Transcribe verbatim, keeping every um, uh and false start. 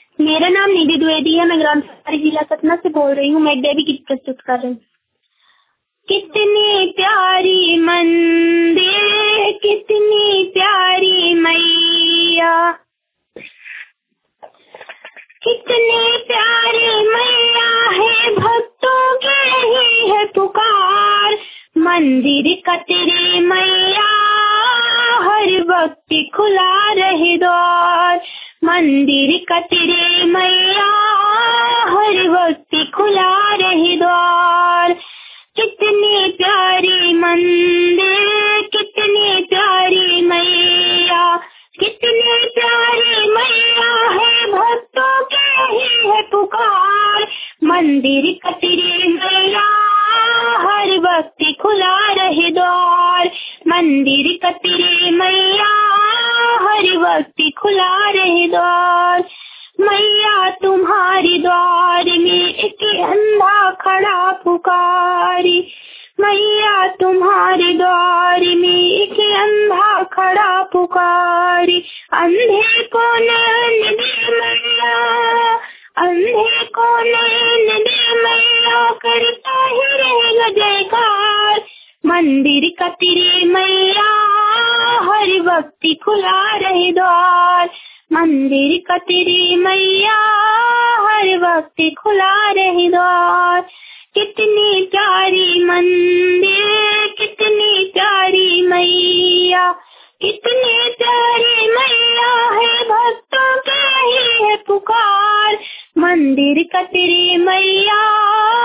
मेरा नाम निधि द्विवेदी है। मैं ग्राम सरकारी जिला सतना से बोल रही हूँ। मैं एक देवी गीत प्रस्तुत कर रही हूँ। कितनी प्यारी मंदिर, कितनी प्यारी मैया, कितनी प्यारी मैया है, भक्तों के ही है पुकार। मंदिर का तेरे मैया हर वक्त खुला रहे द्वार। मंदिर का तेरे मैया हर वक्त खुला रहे द्वार। कितनी प्यारी मंदिर, कितनी प्यारी मैया, कितनी प्यारी मैया है, भक्तों के ही है पुकार। मंदिर का तेरे मैया हर वक्त खुला रहे द्वार। मंदिर का तेरे मैया हर वक्त खुला रहे द्वार। मैया तुम्हारे द्वार में एक अंधा खड़ा पुकारी। मैया तुम्हारे द्वार में एक अंधा खड़ा पुकारी। अंधे को नैन दे मैया, अंधे को नैन दे मैया, करता ही रहेगा जयकार। मंदिर का तेरे मैया हर वक्त खुला रहे द्वार। मंदिर का तेरे मैया हर वक्त खुला रहे द्वार। कितनी प्यारी मंदिर, कितनी प्यारी मैया, कितनी प्यारी मैया है, भक्तों के ही है पुकार। मंदिर का तेरे मैया